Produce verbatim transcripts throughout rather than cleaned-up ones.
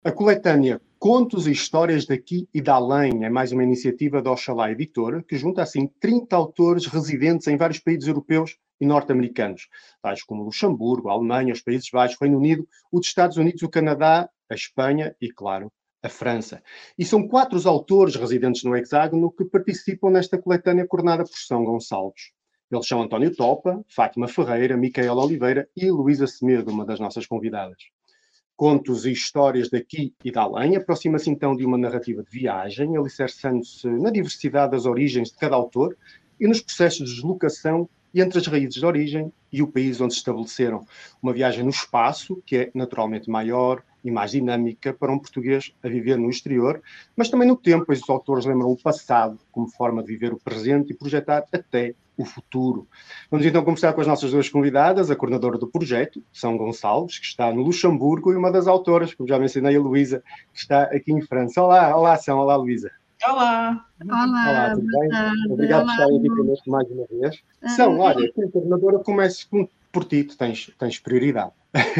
A coletânea Contos e Histórias daqui e da Além é mais uma iniciativa da Oxalá Editora, que junta assim trinta autores residentes em vários países europeus e norte-americanos, tais como Luxemburgo, a Alemanha, os Países Baixos, o Reino Unido, os Estados Unidos, o Canadá, a Espanha e, claro, a França. E são quatro os autores residentes no Hexágono que participam nesta coletânea coordenada por São Gonçalves. Eles são António Topa, Fátima Ferreira, Micaela Oliveira e Luísa Semedo, uma das nossas convidadas. Contos e Histórias daqui e da Além aproxima-se então de uma narrativa de viagem, alicerçando-se na diversidade das origens de cada autor e nos processos de deslocação entre as raízes de origem e o país onde se estabeleceram. Uma viagem no espaço, que é naturalmente maior e mais dinâmica para um português a viver no exterior, mas também no tempo, pois os autores lembram o passado como forma de viver o presente e projetar até o futuro. Vamos então conversar com as nossas duas convidadas, a coordenadora do projeto, São Gonçalves, que está no Luxemburgo, e uma das autoras, como já mencionei, a Luísa, que está aqui em França. Olá, olá, São, olá, Luísa. Olá. Olá, olá, tudo bem? tarde. Obrigado Olá. por estarem aqui connosco mais uma vez. Ah, São, olha, como coordenadora, comece por ti, tu tens, tens prioridade.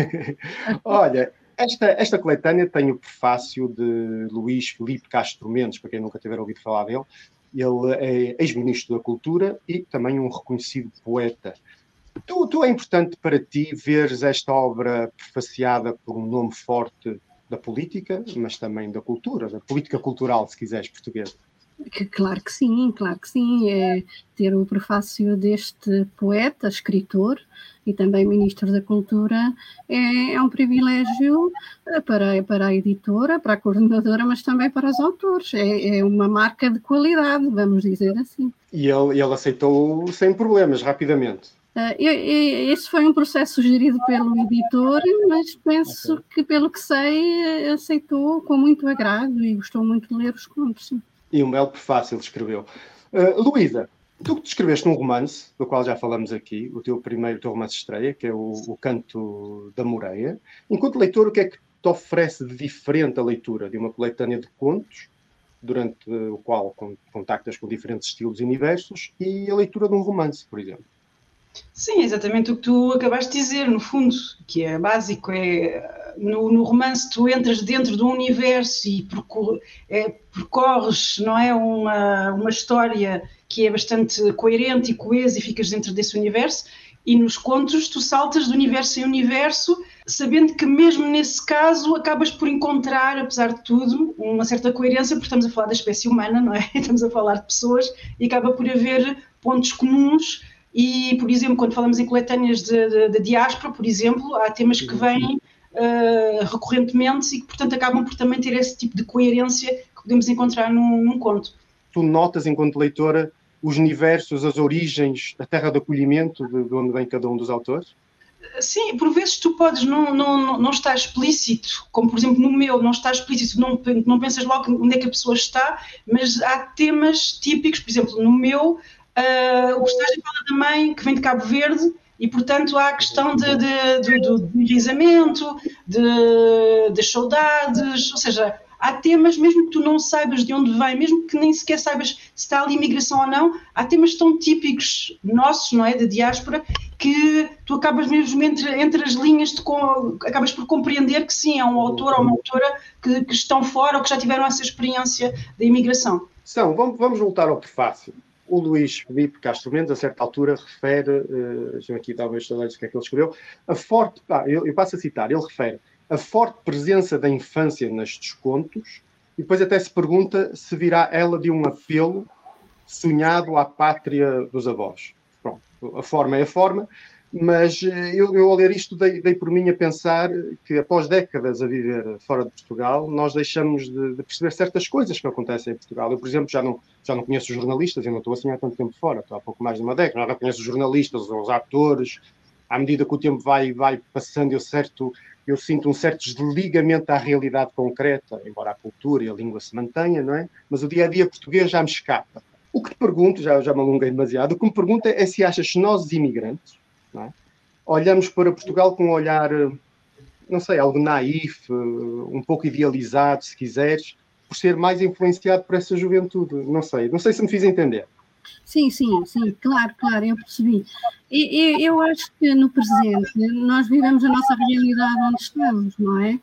Olha, esta, esta coletânea tem o prefácio de Luís Filipe Castro Mendes, para quem nunca tiver ouvido falar dele. Ele é ex-ministro da Cultura e também um reconhecido poeta. Tu, tu é importante para ti veres esta obra prefaciada por um nome forte da política, mas também da cultura, da política cultural, se quiseres, portuguesa. Claro que sim, claro que sim. É ter o prefácio deste poeta, escritor e também ministro da Cultura é, é um privilégio para, para a editora, para a coordenadora, mas também para os autores. É, é uma marca de qualidade, vamos dizer assim. E ele, ele aceitou sem problemas, rapidamente. Uh, eu, eu, esse foi um processo sugerido pelo editor, mas penso okay. que, pelo que sei, aceitou com muito agrado e gostou muito de ler os contos. Sim. E um belo prefácio ele escreveu. Uh, Luísa, tu que escreveste um romance, do qual já falamos aqui, o teu primeiro o teu romance de estreia, que é o, o Canto da Moreia. Enquanto leitor, o que é que te oferece de diferente a leitura de uma coletânea de contos, durante o qual contactas com diferentes estilos e universos, e a leitura de um romance, por exemplo? Sim, exatamente o que tu acabaste de dizer, no fundo, que é básico, é no, no romance tu entras dentro de um universo e percor, é, percorres, não é, uma, uma história que é bastante coerente e coesa e ficas dentro desse universo, e nos contos tu saltas de universo em universo, sabendo que mesmo nesse caso acabas por encontrar, apesar de tudo, uma certa coerência, porque estamos a falar da espécie humana, não é? Estamos a falar de pessoas e acaba por haver pontos comuns. E, por exemplo, quando falamos em coletâneas de, de, de diáspora, por exemplo, há temas que vêm uh, recorrentemente e que, portanto, acabam por também ter esse tipo de coerência que podemos encontrar num, num conto. Tu notas, enquanto leitora, os universos, as origens, a terra de acolhimento de, de onde vem cada um dos autores? Sim, por vezes tu podes não, não, não estar explícito, como por exemplo no meu, não está explícito, não, não pensas logo onde é que a pessoa está, mas há temas típicos, por exemplo, no meu, Uh, o personagem fala da mãe que vem de Cabo Verde e, portanto, há a questão de, de, de, do enraizamento, de, das saudades, ou seja, há temas, mesmo que tu não saibas de onde vem, mesmo que nem sequer saibas se está ali imigração ou não, há temas tão típicos nossos, não é, da diáspora, que tu acabas mesmo entre, entre as linhas, de, acabas por compreender que sim, há um autor ou uma autora que, que estão fora ou que já tiveram essa experiência da imigração. São, vamos, vamos voltar ao prefácio. O Luís Filipe Castro Mendes, a certa altura, refere, uh, deixa-me aqui dar meus saudades do que é que ele escreveu, a forte, ah, eu, eu passo a citar, ele refere a forte presença da infância nestes contos, e depois até se pergunta se virá ela de um apelo sonhado à pátria dos avós. Pronto, a forma é a forma, mas eu, eu ao ler isto dei, dei por mim a pensar que após décadas a viver fora de Portugal, nós deixamos de, de perceber certas coisas que acontecem em Portugal. Eu, por exemplo, já não, já não conheço os jornalistas, eu não estou assim há tanto tempo fora, estou há pouco mais de uma década, já não conheço os jornalistas, os atores. À medida que o tempo vai, vai passando, eu, certo, eu sinto um certo desligamento à realidade concreta, embora a cultura e a língua se mantenham, não é? Mas o dia-a-dia português já me escapa. O que te pergunto, já, já me alonguei demasiado, o que me pergunto é se achas que nós, os imigrantes, não é? Olhamos para Portugal com um olhar, não sei, algo naif, um pouco idealizado, se quiseres, por ser mais influenciado por essa juventude. Não sei, não sei se me fiz entender. Sim, sim, sim, claro, claro, eu percebi. E, eu acho que no presente nós vivemos a nossa realidade onde estamos, não é?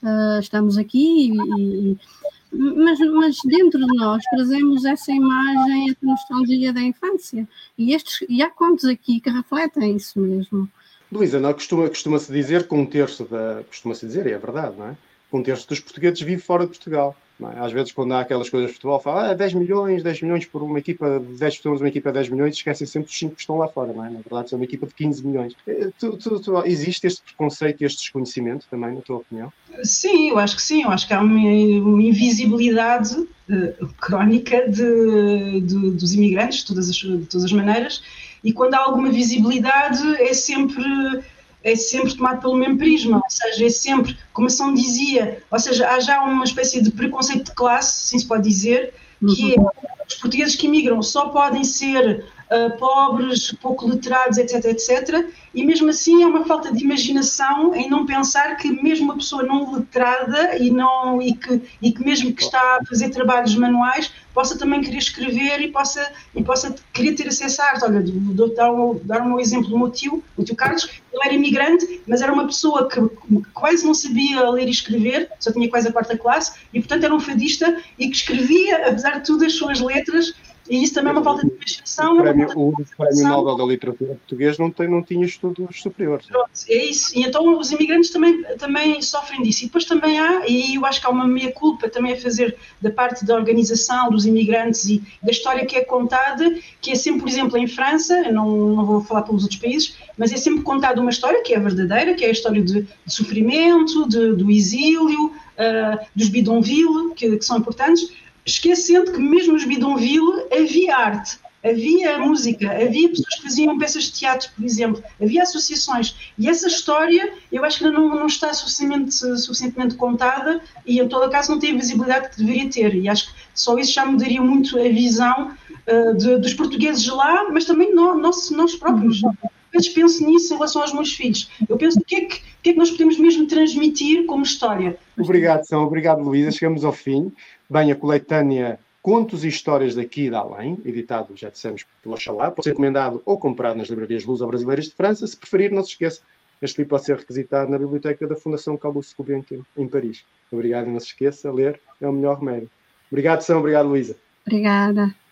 uh, estamos aqui e, e Mas, mas dentro de nós trazemos essa imagem, essa nostalgia da infância. E, estes, e há contos aqui que refletem isso mesmo. Luísa, não, costuma, costuma-se dizer que um terço da... Costuma-se dizer, e é verdade, não é? Que um terço dos portugueses vive fora de Portugal. Não é? Às vezes, quando há aquelas coisas de futebol, fala ah, dez milhões, dez milhões por uma equipa de dez pessoas, uma equipa de dez milhões, esquecem sempre os cinco que estão lá fora, não é? Na verdade, são uma equipa de quinze milhões. Tu, tu, tu, existe este preconceito e este desconhecimento também, na tua opinião? Sim, eu acho que sim. Eu acho que há uma, uma invisibilidade uh, crónica de, de, dos imigrantes, de todas, as, de todas as maneiras, e quando há alguma visibilidade é sempre... é sempre tomado pelo mesmo prisma, ou seja, é sempre, como a São dizia, ou seja, há já uma espécie de preconceito de classe, assim se pode dizer, que uhum. é, os portugueses que imigram só podem ser uh, pobres, pouco letrados, etc, etcétera, e mesmo assim é uma falta de imaginação em não pensar que mesmo uma pessoa não letrada e, não, e, que, e que mesmo que está a fazer trabalhos manuais, possa também querer escrever e possa, e possa querer ter acesso à arte. Olha, vou dar um, dar um exemplo do meu tio, o tio Carlos. Ele era imigrante, mas era uma pessoa que quase não sabia ler e escrever, só tinha quase a quarta classe, e portanto era um fadista e que escrevia, apesar de tudo, as suas letras, e isso também é uma falta de imaginação. O prémio, o prémio Nobel da Literatura Português não, tem, não tinha estudos superiores. Pronto, é isso. E então os imigrantes também, também sofrem disso. E depois também há, e eu acho que há uma meia-culpa também a fazer da parte da organização dos imigrantes e da história que é contada, que é sempre, por exemplo, em França, eu não, não vou falar pelos outros países, mas é sempre contada uma história que é verdadeira, que é a história de, de sofrimento, de, do exílio, uh, dos bidonville, que, que são importantes, esquecendo que mesmo nos bidonville havia arte, havia música, havia pessoas que faziam peças de teatro, por exemplo, havia associações, e essa história eu acho que não, não está suficientemente, suficientemente contada e em todo caso não tem a visibilidade que deveria ter, e acho que só isso já mudaria muito a visão uh, de, dos portugueses lá, mas também nós, nós, nós próprios. Eu penso nisso em relação aos meus filhos. Eu penso o que é que, o que, é que nós podemos mesmo transmitir como história. Obrigado, São. Obrigado, Luísa. Chegamos ao fim. Bem, a coletânea Contos e Histórias daqui e da Além, editado, já dissemos, pelo Oxalá, pode ser encomendado ou comprado nas livrarias luso-brasileiras de França. Se preferir, não se esqueça, este livro pode ser requisitado na biblioteca da Fundação Calouste Gulbenkian, em Paris. Obrigado e não se esqueça, ler é o melhor remédio. Obrigado, São. Obrigado, Luísa. Obrigada.